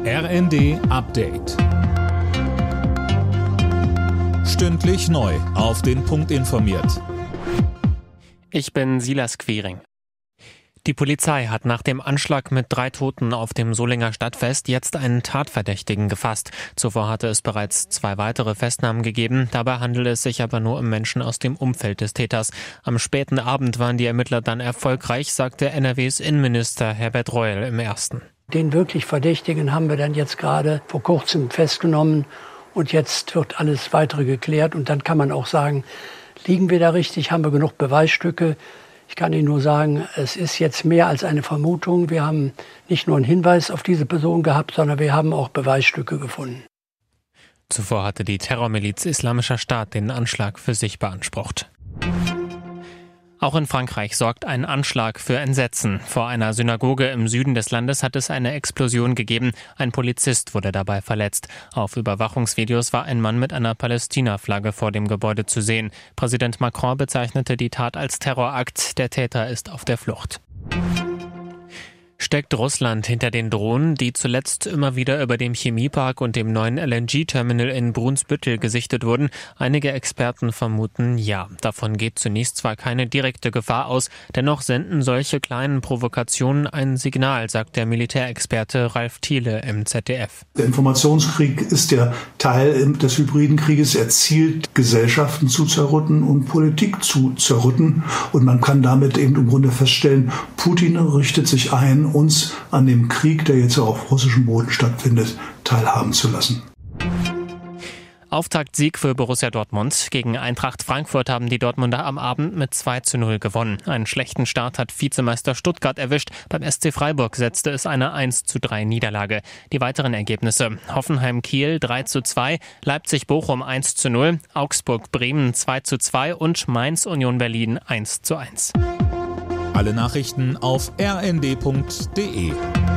RND Update. Stündlich neu auf den Punkt informiert. Ich bin Silas Quiring. Die Polizei hat nach dem Anschlag mit 3 Toten auf dem Solinger Stadtfest jetzt einen Tatverdächtigen gefasst. Zuvor hatte es bereits 2 weitere Festnahmen gegeben. Dabei handelt es sich aber nur um Menschen aus dem Umfeld des Täters. Am späten Abend waren die Ermittler dann erfolgreich, sagte NRWs Innenminister Herbert Reul im Ersten. Den wirklich Verdächtigen haben wir dann jetzt gerade vor kurzem festgenommen und jetzt wird alles weitere geklärt und dann kann man auch sagen, liegen wir da richtig, haben wir genug Beweisstücke. Ich kann Ihnen nur sagen, es ist jetzt mehr als eine Vermutung. Wir haben nicht nur einen Hinweis auf diese Person gehabt, sondern wir haben auch Beweisstücke gefunden. Zuvor hatte die Terrormiliz Islamischer Staat den Anschlag für sich beansprucht. Auch in Frankreich sorgt ein Anschlag für Entsetzen. Vor einer Synagoge im Süden des Landes hat es eine Explosion gegeben. Ein Polizist wurde dabei verletzt. Auf Überwachungsvideos war ein Mann mit einer Palästina-Flagge vor dem Gebäude zu sehen. Präsident Macron bezeichnete die Tat als Terrorakt. Der Täter ist auf der Flucht. Steckt Russland hinter den Drohnen, die zuletzt immer wieder über dem Chemiepark und dem neuen LNG-Terminal in Brunsbüttel gesichtet wurden? Einige Experten vermuten ja. Davon geht zunächst zwar keine direkte Gefahr aus, dennoch senden solche kleinen Provokationen ein Signal, sagt der Militärexperte Ralf Thiele im ZDF. Der Informationskrieg ist ja Teil des hybriden Krieges. Er zielt, Gesellschaften zu zerrütten und Politik zu zerrütten. Und man kann damit eben im Grunde feststellen, Putin richtet sich ein, uns an dem Krieg, der jetzt auf russischem Boden stattfindet, teilhaben zu lassen. Auftaktsieg für Borussia Dortmund. Gegen Eintracht Frankfurt haben die Dortmunder am Abend mit 2:0 gewonnen. Einen schlechten Start hat Vizemeister Stuttgart erwischt. Beim SC Freiburg setzte es eine 1:3 Niederlage. Die weiteren Ergebnisse: Hoffenheim-Kiel 3:2, Leipzig-Bochum 1:0, Augsburg-Bremen 2:2 und Mainz-Union Berlin 1:1. Alle Nachrichten auf rnd.de.